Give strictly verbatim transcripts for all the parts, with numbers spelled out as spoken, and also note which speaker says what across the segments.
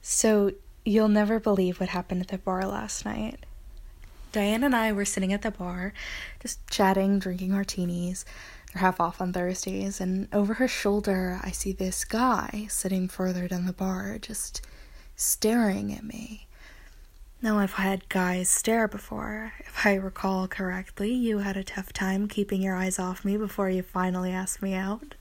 Speaker 1: So, you'll never believe what happened at the bar last night. Diane and I were sitting at the bar, just chatting, drinking martinis. They're half off on Thursdays, and over her shoulder, I see this guy sitting further down the bar, just staring at me. Now, I've had guys stare before. If I recall correctly, you had a tough time keeping your eyes off me before you finally asked me out.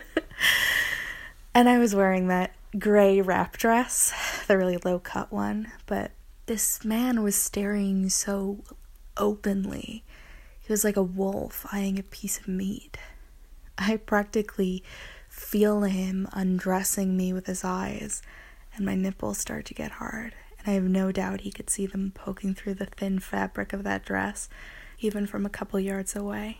Speaker 1: And I was wearing that gray wrap dress, the really low-cut one, but this man was staring so openly. He was like a wolf eyeing a piece of meat. I practically feel him undressing me with his eyes, and my nipples start to get hard. And I have no doubt he could see them poking through the thin fabric of that dress, even from a couple yards away.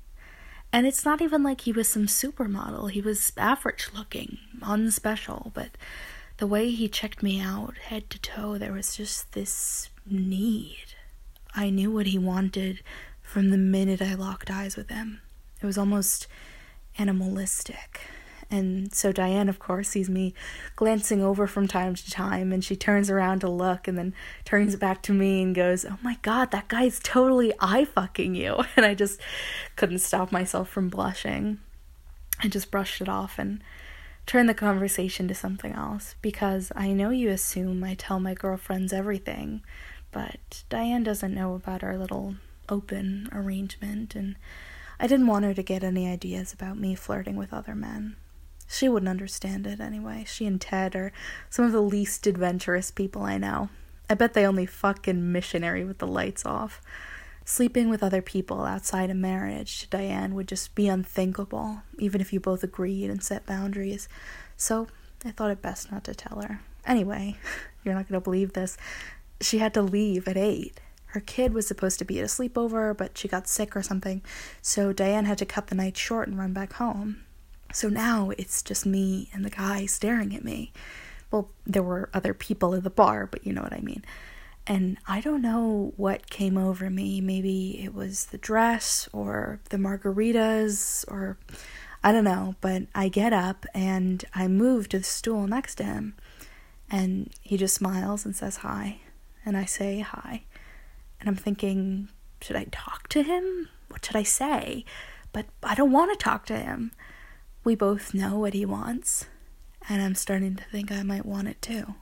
Speaker 1: And it's not even like he was some supermodel. He was average looking, unspecial, but the way he checked me out, head to toe, there was just this need. I knew what he wanted from the minute I locked eyes with him. It was almost animalistic. And so Diane, of course, sees me glancing over from time to time, and she turns around to look and then turns back to me and goes, "Oh my God, that guy's totally eye-fucking you." And I just couldn't stop myself from blushing. I just brushed it off and turned the conversation to something else, because I know you assume I tell my girlfriends everything, but Diane doesn't know about our little open arrangement, and I didn't want her to get any ideas about me flirting with other men. She wouldn't understand it anyway. She and Ted are some of the least adventurous people I know. I bet they only fuck in missionary with the lights off. Sleeping with other people outside of marriage to Diane would just be unthinkable, even if you both agreed and set boundaries. So I thought it best not to tell her. Anyway, you're not going to believe this. She had to leave at eight. Her kid was supposed to be at a sleepover, but she got sick or something, so Diane had to cut the night short and run back home. So now it's just me and the guy staring at me. Well, there were other people at the bar, but you know what I mean. And I don't know what came over me. Maybe it was the dress or the margaritas or I don't know. But I get up and I move to the stool next to him. And he just smiles and says hi. And I say hi. And I'm thinking, should I talk to him? What should I say? But I don't want to talk to him. We both know what he wants, and I'm starting to think I might want it too.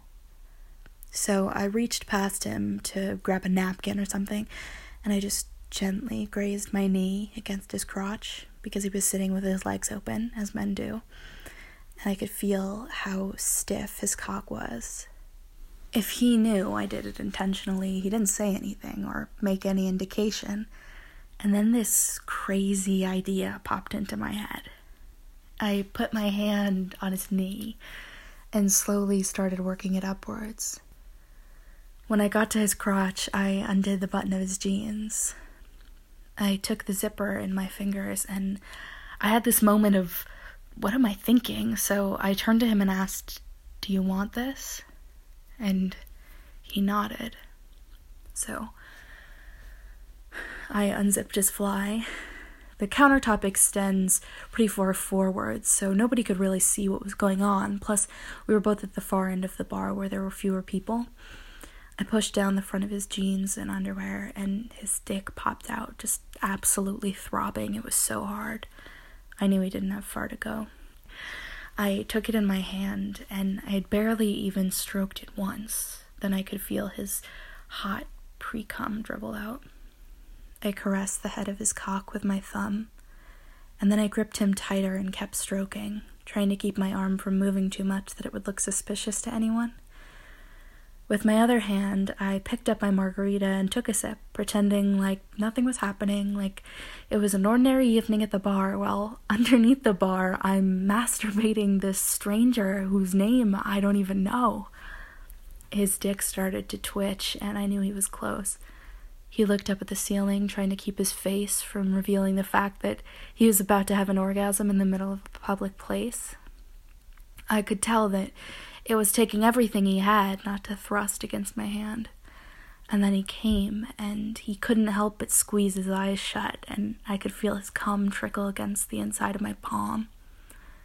Speaker 1: So I reached past him to grab a napkin or something, and I just gently grazed my knee against his crotch because he was sitting with his legs open, as men do, and I could feel how stiff his cock was. If he knew I did it intentionally, he didn't say anything or make any indication, and then this crazy idea popped into my head. I put my hand on his knee and slowly started working it upwards. When I got to his crotch, I undid the button of his jeans. I took the zipper in my fingers, and I had this moment of, what am I thinking? So I turned to him and asked, "Do you want this?" And he nodded. So I unzipped his fly. The countertop extends pretty far forward, so nobody could really see what was going on. Plus, we were both at the far end of the bar where there were fewer people. I pushed down the front of his jeans and underwear, and his dick popped out, just absolutely throbbing. It was so hard. I knew he didn't have far to go. I took it in my hand, and I had barely even stroked it once. Then I could feel his hot pre-cum dribble out. I caressed the head of his cock with my thumb, and then I gripped him tighter and kept stroking, trying to keep my arm from moving too much that it would look suspicious to anyone. With my other hand, I picked up my margarita and took a sip, pretending like nothing was happening, like it was an ordinary evening at the bar, while underneath the bar, I'm masturbating this stranger whose name I don't even know. His dick started to twitch, and I knew he was close. He looked up at the ceiling, trying to keep his face from revealing the fact that he was about to have an orgasm in the middle of a public place. I could tell that it was taking everything he had not to thrust against my hand. And then he came, and he couldn't help but squeeze his eyes shut, and I could feel his cum trickle against the inside of my palm.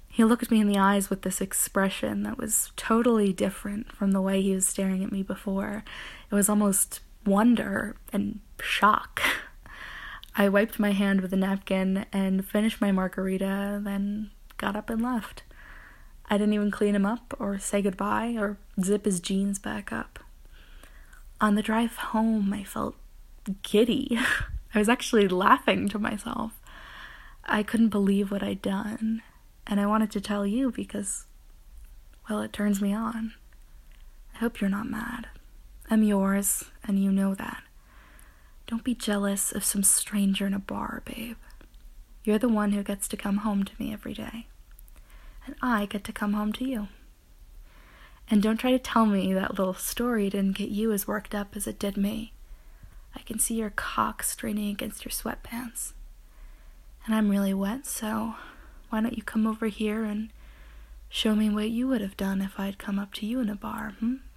Speaker 1: He looked me in the eyes with this expression that was totally different from the way he was staring at me before. It was almost wonder and shock. I wiped my hand with a napkin and finished my margarita, then got up and left. I didn't even clean him up or say goodbye or zip his jeans back up. On the drive home, I felt giddy. I was actually laughing to myself. I couldn't believe what I'd done, and I wanted to tell you because, well, it turns me on. I hope you're not mad. I'm yours, and you know that. Don't be jealous of some stranger in a bar, babe. You're the one who gets to come home to me every day, and I get to come home to you. And don't try to tell me that little story didn't get you as worked up as it did me. I can see your cock straining against your sweatpants. And I'm really wet, so why don't you come over here and show me what you would have done if I'd come up to you in a bar, hmm?